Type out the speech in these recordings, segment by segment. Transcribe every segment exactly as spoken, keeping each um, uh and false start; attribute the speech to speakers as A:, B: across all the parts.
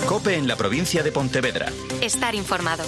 A: COPE en la provincia de Pontevedra.
B: Estar informado.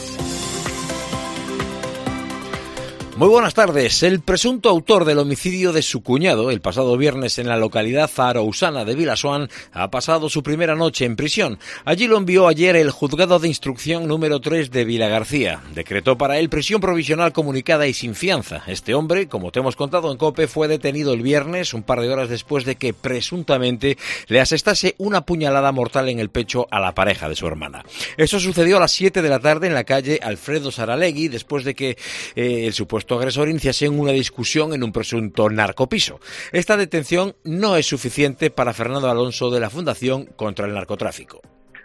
C: Muy buenas tardes. El presunto autor del homicidio de su cuñado el pasado viernes en la localidad arousana de Vilasoán ha pasado su primera noche en prisión. Allí lo envió ayer el juzgado de instrucción número tres de Vilagarcía. Decretó para él prisión provisional comunicada y sin fianza. Este hombre, como te hemos contado en COPE, fue detenido el viernes, un par de horas después de que presuntamente le asestase una puñalada mortal en el pecho a la pareja de su hermana. Eso sucedió a las siete de la tarde en la calle Alfredo Saralegui, después de que eh, el supuesto agresor iniciase en una discusión en un presunto narcopiso. Esta detención no es suficiente para Fernando Alonso de la Fundación contra el Narcotráfico.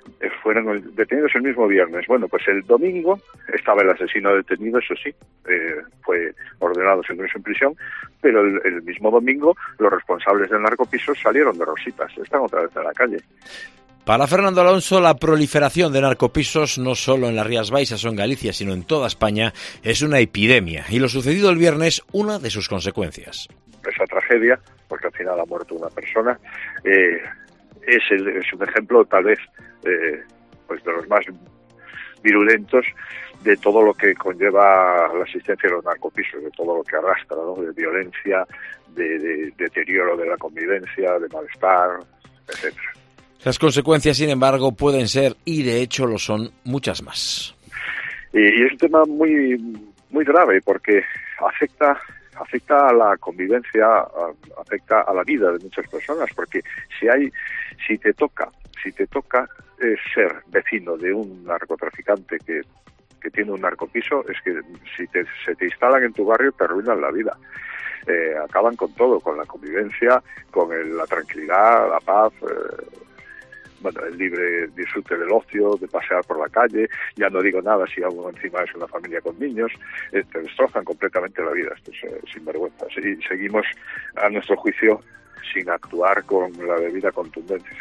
D: Fueron detenidos el mismo viernes. Bueno, pues el domingo estaba el asesino detenido, eso sí, eh, fue ordenado su ingreso en prisión, pero el, el mismo domingo los responsables del narcopiso salieron de rositas, están otra vez en la calle.
C: Para Fernando Alonso, la proliferación de narcopisos, no solo en las Rías Baixas o en Galicia, sino en toda España, es una epidemia, y lo sucedido el viernes, una de sus consecuencias.
D: Esa tragedia, porque al final ha muerto una persona, eh, es, el, es un ejemplo tal vez eh, pues de los más virulentos de todo lo que conlleva la existencia de los narcopisos, de todo lo que arrastra, ¿no? De violencia, de, de deterioro de la convivencia, de malestar, etcétera.
C: Las consecuencias, sin embargo, pueden ser, y de hecho lo son, muchas más.
D: Y, y es un tema muy muy grave porque afecta afecta a la convivencia, a, afecta a la vida de muchas personas, porque si hay si te toca si te toca eh, ser vecino de un narcotraficante que que tiene un narcopiso, es que si te, se te instalan en tu barrio te arruinan la vida. Eh, acaban con todo, con la convivencia, con el, la tranquilidad, la paz. Eh, Bueno, el libre disfrute del ocio, de pasear por la calle, ya no digo nada si aún encima es una familia con niños, eh, te destrozan completamente la vida, esto es eh, sinvergüenza. Y seguimos, a nuestro juicio, sin actuar con la debida contundencia.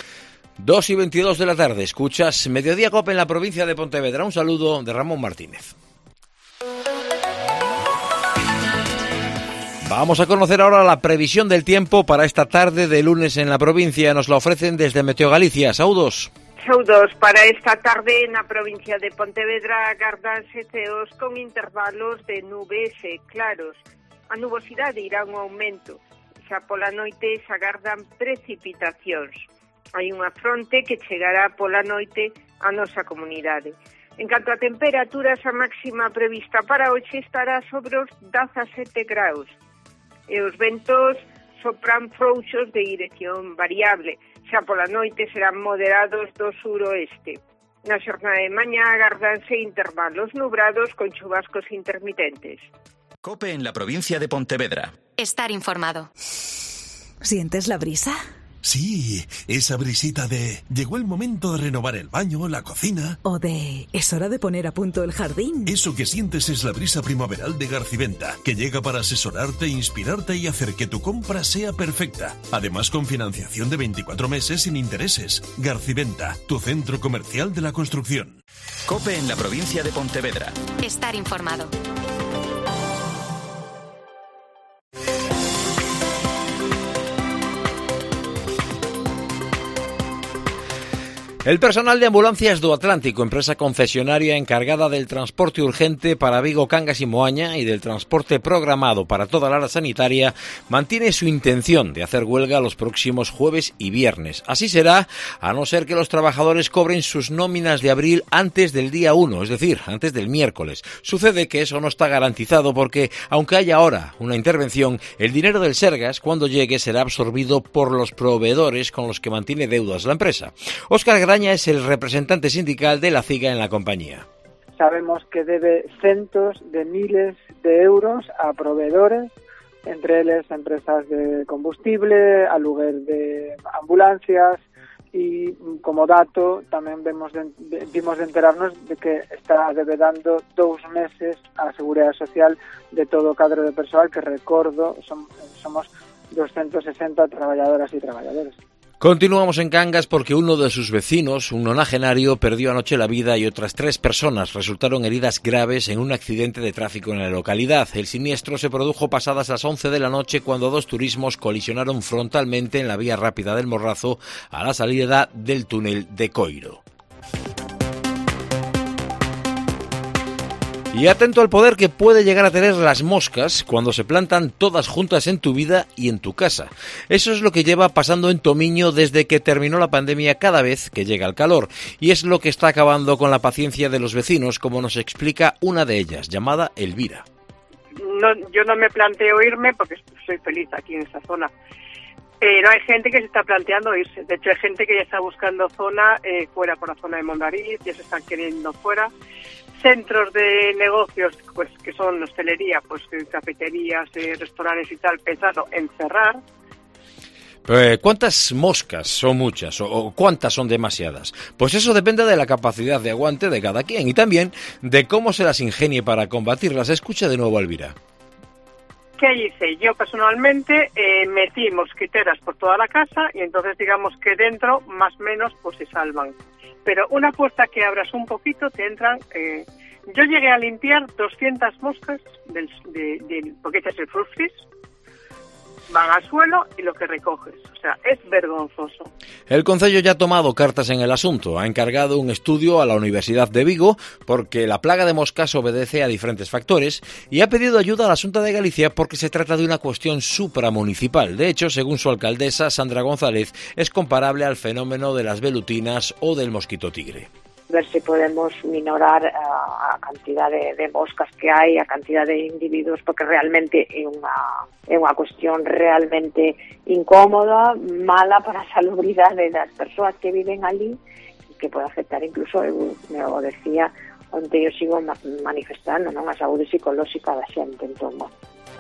C: dos y veintidós de la tarde, escuchas Mediodía COPE en la provincia de Pontevedra. Un saludo de Ramón Martínez. Vamos a conocer ahora la previsión del tiempo para esta tarde de lunes en la provincia. Nos la ofrecen desde Meteo Galicia. Saúdos.
E: Saúdos. Para esta tarde na provincia de Pontevedra agardanse ceos con intervalos de nubes e claros. A nubosidade irá un aumento. Xa pola noite se agardan precipitacións. Hai unha fronte que chegará pola noite á nosa comunidade. En canto a temperaturas, a máxima prevista para hoxe estará sobre os dezasete graus. E os ventos sopran frouxos de dirección variable. Xa pola noite serán moderados do suroeste. Na xornada de mañá agardanse intervalos nubrados con chubascos intermitentes.
A: COPE en la provincia de Pontevedra.
B: Estar informado.
F: ¿Sientes la brisa?
G: Sí, esa brisita de llegó el momento de renovar el baño, la cocina.
F: O de es hora de poner a punto el jardín.
G: Eso que sientes es la brisa primaveral de Garciventa, que llega para asesorarte, inspirarte y hacer que tu compra sea perfecta. Además, con financiación de veinticuatro meses sin intereses. Garciventa, tu centro comercial de la construcción.
A: COPE en la provincia de Pontevedra.
B: Estar informado.
C: El personal de Ambulancias do Atlántico, empresa concesionaria encargada del transporte urgente para Vigo, Cangas y Moaña y del transporte programado para toda la área sanitaria, mantiene su intención de hacer huelga los próximos jueves y viernes. Así será, a no ser que los trabajadores cobren sus nóminas de abril antes del día uno, es decir, antes del miércoles. Sucede que eso no está garantizado porque, aunque haya ahora una intervención, el dinero del Sergas, cuando llegue, será absorbido por los proveedores con los que mantiene deudas la empresa. Óscar Graña es el representante sindical de la CIGA en la compañía.
H: Sabemos que debe centos de miles de euros a proveedores, entre eles empresas de combustible, aluguer de ambulancias e, como dato, tamén vemos de, de, vimos de enterarnos de que está debedando dous meses a Seguridade Social de todo o cadro de persoal, que recordo, son, somos doscientos sesenta traballadoras e traballadores.
C: Continuamos en Cangas porque uno de sus vecinos, un nonagenario, perdió anoche la vida y otras tres personas resultaron heridas graves en un accidente de tráfico en la localidad. El siniestro se produjo pasadas las once de la noche cuando dos turismos colisionaron frontalmente en la vía rápida del Morrazo a la salida del túnel de Coiro. Y atento al poder que puede llegar a tener las moscas cuando se plantan todas juntas en tu vida y en tu casa. Eso es lo que lleva pasando en Tomiño desde que terminó la pandemia cada vez que llega el calor. Y es lo que está acabando con la paciencia de los vecinos, como nos explica una de ellas, llamada Elvira.
I: No, yo no me planteo irme porque soy feliz aquí en esta zona. Pero hay gente que se está planteando irse. De hecho, hay gente que ya está buscando zona eh, fuera, por la zona de Mondariz, ya se están queriendo fuera. Centros de negocios, pues que son hostelería, pues cafeterías, eh, restaurantes y tal, pensando en cerrar.
C: Eh, ¿Cuántas moscas son muchas o, o cuántas son demasiadas? Pues eso depende de la capacidad de aguante de cada quien y también de cómo se las ingenie para combatirlas. Escucha de nuevo a Elvira.
I: ¿Qué hice? Yo personalmente eh, metí mosquiteras por toda la casa y entonces digamos que dentro más o menos pues se salvan. Pero una puerta que abras un poquito te entran... Eh, yo llegué a limpiar doscientas moscas del, de, de, porque echas el frustris, van al suelo y lo que recoges. O sea, es vergonzoso.
C: El Concello ya ha tomado cartas en el asunto. Ha encargado un estudio a la Universidad de Vigo porque la plaga de moscas obedece a diferentes factores y ha pedido ayuda a la Xunta de Galicia porque se trata de una cuestión supramunicipal. De hecho, según su alcaldesa, Sandra González, es comparable al fenómeno de las velutinas o del mosquito tigre.
J: Ver si podemos minorar a, a cantidad de, de moscas que hai, a cantidad de individuos, porque realmente é unha, é unha cuestión realmente incómoda, mala para a salubridade das persoas que viven ali, que pode afectar incluso, eu me o decía, onde eu sigo manifestando, non, a saúde psicolóxica da xente, entón, bueno.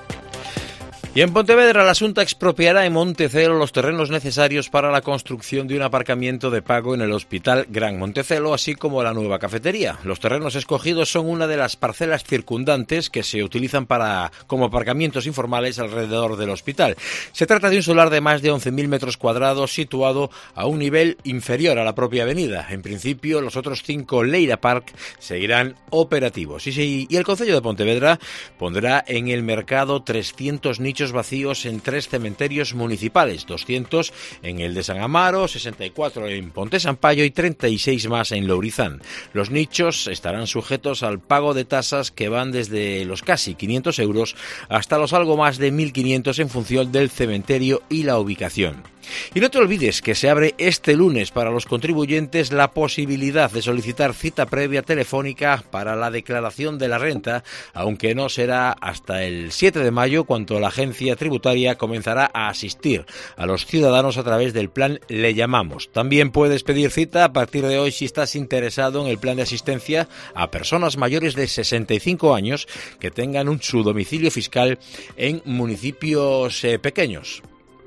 C: Y en Pontevedra, la Xunta expropiará en Montecelo los terrenos necesarios para la construcción de un aparcamiento de pago en el Hospital Gran Montecelo, así como la nueva cafetería. Los terrenos escogidos son una de las parcelas circundantes que se utilizan para como aparcamientos informales alrededor del hospital. Se trata de un solar de más de once mil metros cuadrados situado a un nivel inferior a la propia avenida. En principio, los otros cinco Leira Park seguirán operativos. Y, sí, y el Concello de Pontevedra pondrá en el mercado trescientos nichos vacíos en tres cementerios municipales, doscientos en el de San Amaro, sesenta y cuatro en Ponte Sampaio y treinta y seis más en Lourizán. Los nichos estarán sujetos al pago de tasas que van desde los casi quinientos euros hasta los algo más de mil quinientos en función del cementerio y la ubicación. Y no te olvides que se abre este lunes para los contribuyentes la posibilidad de solicitar cita previa telefónica para la declaración de la renta, aunque no será hasta el siete de mayo cuando la agencia tributaria comenzará a asistir a los ciudadanos a través del plan Le Llamamos. También puedes pedir cita a partir de hoy si estás interesado en el plan de asistencia a personas mayores de sesenta y cinco años que tengan un, su domicilio fiscal en municipios eh, pequeños.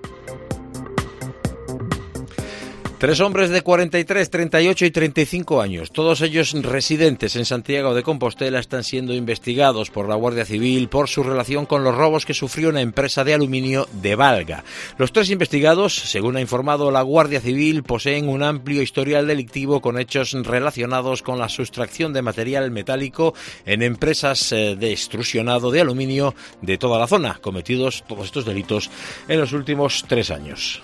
C: Tres hombres de cuarenta y tres, treinta y ocho y treinta y cinco años, todos ellos residentes en Santiago de Compostela, están siendo investigados por la Guardia Civil por su relación con los robos que sufrió una empresa de aluminio de Valga. Los tres investigados, según ha informado la Guardia Civil, poseen un amplio historial delictivo con hechos relacionados con la sustracción de material metálico en empresas de extrusionado de aluminio de toda la zona, cometidos todos estos delitos en los últimos tres años.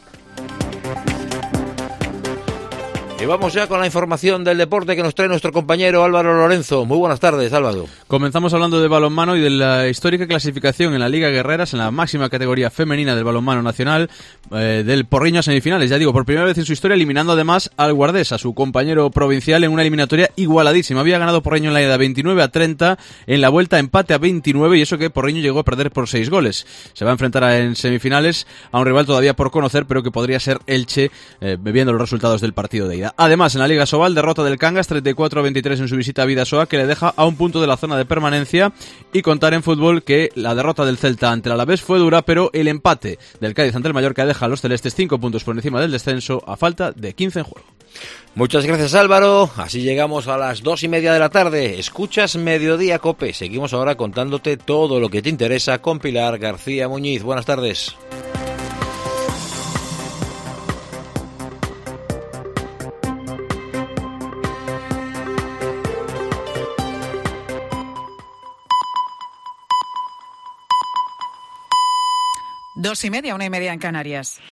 C: Y vamos ya con la información del deporte que nos trae nuestro compañero Álvaro Lorenzo. Muy buenas tardes, Álvaro.
K: Comenzamos hablando de balonmano y de la histórica clasificación en la Liga Guerreras, en la máxima categoría femenina del balonmano nacional, eh, del Porriño a semifinales. Ya digo, por primera vez en su historia, eliminando además al Guardés, a su compañero provincial, en una eliminatoria igualadísima. Había ganado Porriño en la ida veintinueve a treinta, en la vuelta empate a veintinueve, y eso que Porriño llegó a perder por seis goles. Se va a enfrentar a, en semifinales a un rival todavía por conocer, pero que podría ser Elche, eh, viendo los resultados del partido de ida. Además, en la Liga Sobal, derrota del Cangas treinta y cuatro a veintitrés en su visita a Bidasoa, que le deja a un punto de la zona de permanencia. Y contar en fútbol que la derrota del Celta ante el Alavés fue dura, pero el empate del Cádiz ante el Mallorca deja a los celestes cinco puntos por encima del descenso a falta de quince en juego.
C: Muchas gracias, Álvaro. Así llegamos a las dos y media de la tarde. Escuchas Mediodía Cope. Seguimos ahora contándote todo lo que te interesa con Pilar García Muñiz. Buenas tardes.
L: Dos y media, una y media en Canarias.